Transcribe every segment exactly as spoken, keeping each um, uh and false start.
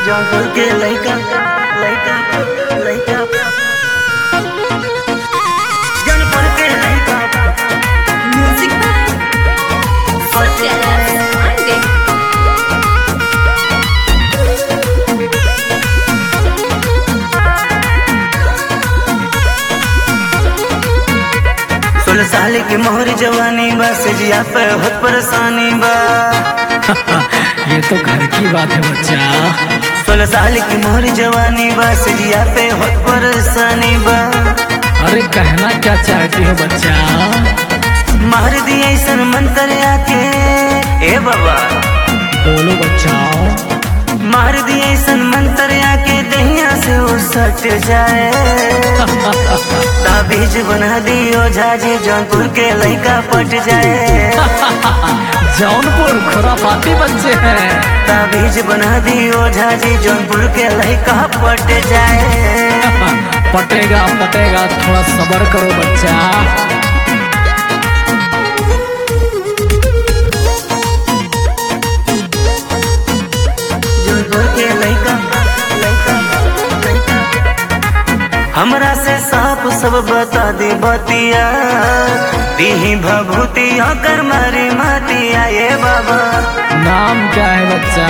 जौनपुर के लइका लइका लइका जौनपुर के लइका Music by Fortress Monday. सोलह साल की मोहर जवानी बा सजिया पे बहुत परेशानी बा। ये तो घर की बात है बच्चा। सोलह साल की मोहर जवानी बा सजिया पे बहुत परेशानी बा। अरे कहना क्या चाहती हो बच्चा? मार दिया ऐसा मंत्र आके ए बाबा, बोलो बच्चा। मार दिया ऐसा मंत्र आके दहिया से वो सट जाए। ताबीज बना दियो झाजी जौनपुर के लइका पट जाए। जौनपुर खुरापाती बच्चे हैं। ताबीज बना दियो झाजी जौनपुर के लइका पट जाए। पटेगा पटेगा, थोड़ा सब्र करो बच्चा। जौनपुर के लइका लइका लइका हमरा से साफ सब बता दे बतिया, दीही भभूति होकर मारी मातिया। ये बाबा नाम क्या है बच्चा?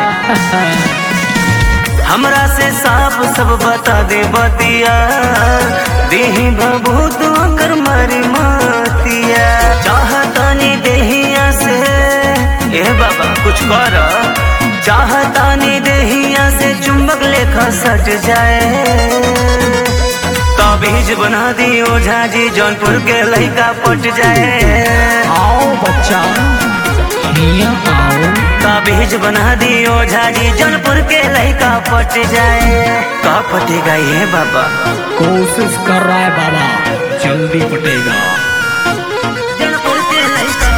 हमरा से साफ सब बता दे बतिया, दीही भभूत होकर मारी मातिया। चाहतानी देहिया से ए बाबा कुछ कर, चाहतानी देहिया से चुंबक लेखा सट जाए। ताबीज बना दियो झाजी जौनपुर के लइका पट जाए। आओ बच्चा, हिया आओ। ताबीज बना दियो झाजी जौनपुर के लइका पट जाए। का पटेगा ये बाबा? कोशिश कर रहा है बाबा, जल्दी पटेगा। जौनपुर के लइका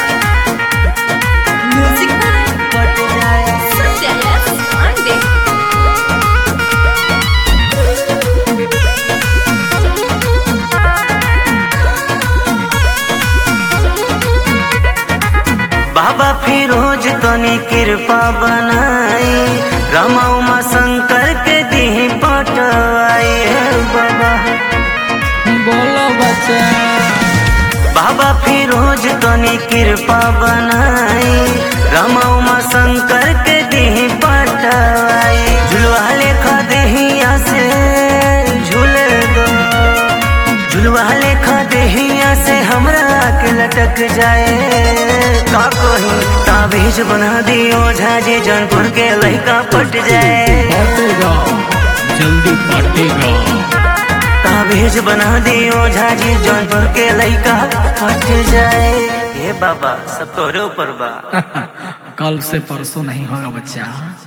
Music by पट जाए। Fortress Monday. बाबा फिरोज तनी कृपा बनाई, रामा उमा शंकर के दी पटवाई। बाबा बोलो बच्चा। बाबा फिरोज तनी कृपा बनाई, रामा उमा शंकर के दी पटवाई। झुलवा लेखा देहिया से झूले दो, झुलवा लेखा देहिया से हमरा के लटक जाए। का कही ताबीज बना दियो झाजी जौनपुर के लइका पट जाए। पटेगा, जल्दी पटेगा। ताबीज बना दियो झाजी जौनपुर के लइका पट जाए। हे बाबा सब तोरे ऊपर बा। कल से परसों नहीं होगा बच्चा।